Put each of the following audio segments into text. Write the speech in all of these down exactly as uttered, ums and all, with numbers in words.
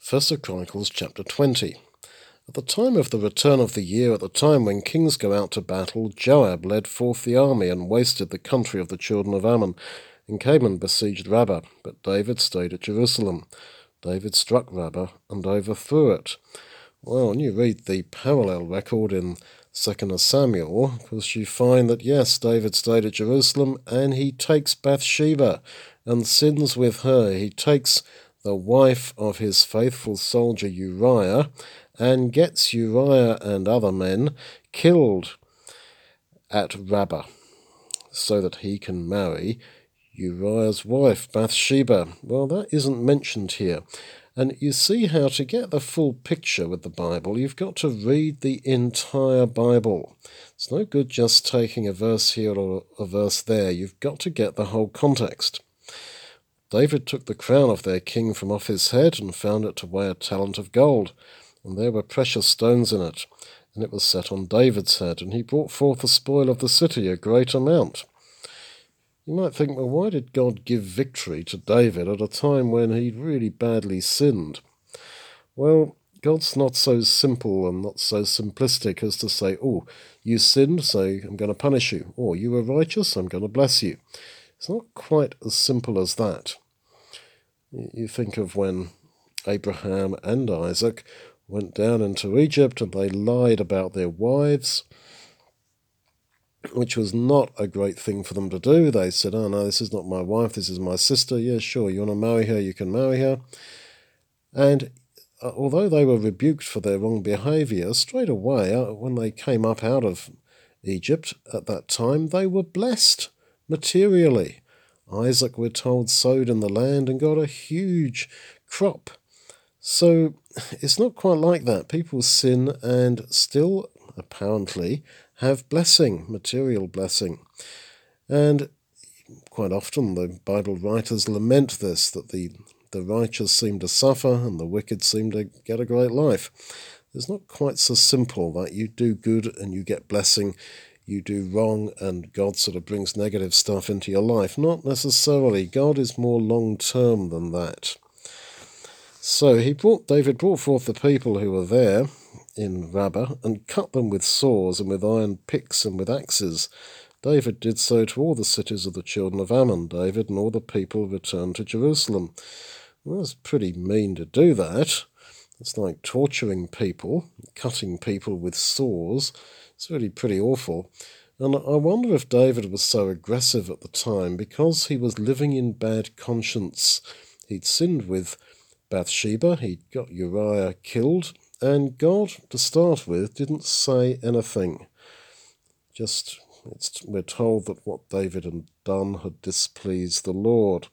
First Chronicles chapter twenty. At the time of the return of the year, at the time when kings go out to battle, Joab led forth the army and wasted the country of the children of Ammon, and came and besieged Rabbah. But David stayed at Jerusalem. David struck Rabbah and overthrew it. Well, when you read the parallel record in Second Samuel, because you find that, yes, David stayed at Jerusalem, and he takes Bathsheba and sins with her. He takes the wife of his faithful soldier Uriah, and gets Uriah and other men killed at Rabbah, so that he can marry Uriah's wife, Bathsheba. Well, that isn't mentioned here. And you see how to get the full picture with the Bible, you've got to read the entire Bible. It's no good just taking a verse here or a verse there. You've got to get the whole context. David took the crown of their king from off his head and found it to weigh a talent of gold, and there were precious stones in it, and it was set on David's head, and he brought forth the spoil of the city, a great amount. You might think, well, why did God give victory to David at a time when he'd really badly sinned? Well, God's not so simple and not so simplistic as to say, oh, you sinned, so I'm going to punish you, or you were righteous, I'm going to bless you. It's not quite as simple as that. You think of when Abraham and Isaac went down into Egypt and they lied about their wives, which was not a great thing for them to do. They said, oh no, this is not my wife, this is my sister. Yeah, sure, you want to marry her, you can marry her. And uh, although they were rebuked for their wrong behaviour, straight away, uh, when they came up out of Egypt at that time, they were blessed materially. Isaac, we're told, sowed in the land and got a huge crop. So it's not quite like that. People sin and still, apparently, have blessing, material blessing. And quite often the Bible writers lament this, that the, the righteous seem to suffer and the wicked seem to get a great life. It's not quite so simple that you do good and you get blessing, you do wrong and God sort of brings negative stuff into your life. Not necessarily. God is more long-term than that. So he brought David brought forth the people who were there in Rabbah and cut them with saws and with iron picks and with axes. David did so to all the cities of the children of Ammon. David and all the people returned to Jerusalem. Well, it's pretty mean to do that. It's like torturing people, cutting people with saws. It's really pretty awful. And I wonder if David was so aggressive at the time because he was living in bad conscience. He'd sinned with Bathsheba, he'd got Uriah killed, and God, to start with, didn't say anything. Just, it's, we're told that what David had done had displeased the Lord.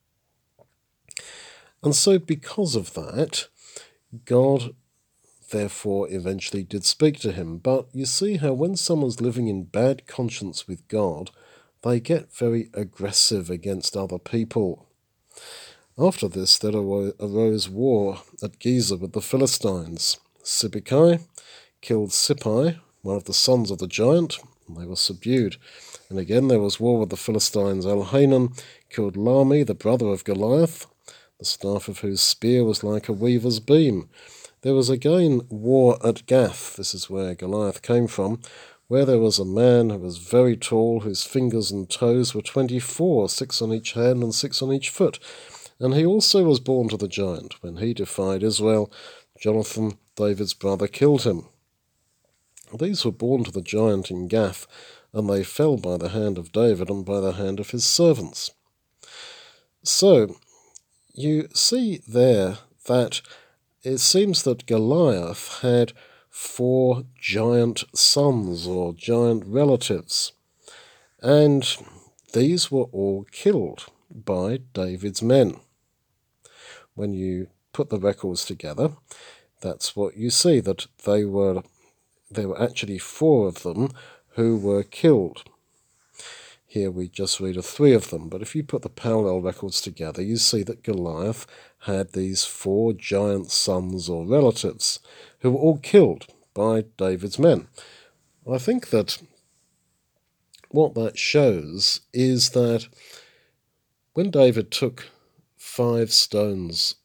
And so because of that, God therefore eventually did speak to him. But you see how when someone's living in bad conscience with God, they get very aggressive against other people. After this, there arose war at Gezer with the Philistines. Sibbecai killed Sippai, one of the sons of the giant, and they were subdued. And again there was war with the Philistines. Elhanan killed Lahmi, the brother of Goliath, the staff of whose spear was like a weaver's beam. There was again war at Gath, this is where Goliath came from, where there was a man who was very tall, whose fingers and toes were twenty-four, six on each hand and six on each foot. And he also was born to the giant. When he defied Israel, Jonathan, David's brother, killed him. These were born to the giant in Gath, and they fell by the hand of David and by the hand of his servants. So, you see there that it seems that Goliath had four giant sons or giant relatives, and these were all killed by David's men. When you put the records together, that's what you see, that they were there were actually four of them who were killed. Here we just read of three of them, but if you put the parallel records together, you see that Goliath had these four giant sons or relatives who were all killed by David's men. I think that what that shows is that when David took five stones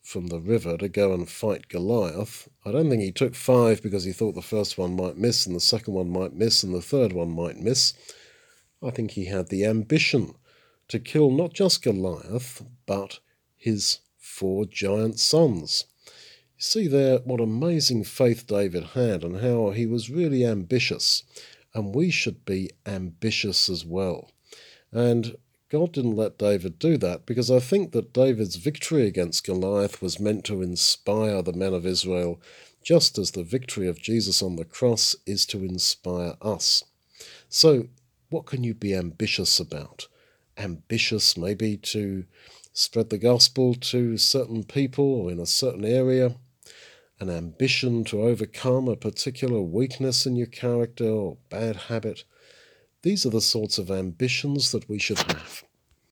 from the river to go and fight Goliath. I don't think he took five because he thought the first one might miss and the second one might miss and the third one might miss. I think he had the ambition to kill not just Goliath, but his four giant sons. You see there what amazing faith David had and how he was really ambitious. And we should be ambitious as well. And God didn't let David do that because I think that David's victory against Goliath was meant to inspire the men of Israel, just as the victory of Jesus on the cross is to inspire us. So what can you be ambitious about? Ambitious maybe to spread the gospel to certain people or in a certain area, an ambition to overcome a particular weakness in your character or bad habit. These are the sorts of ambitions that we should have.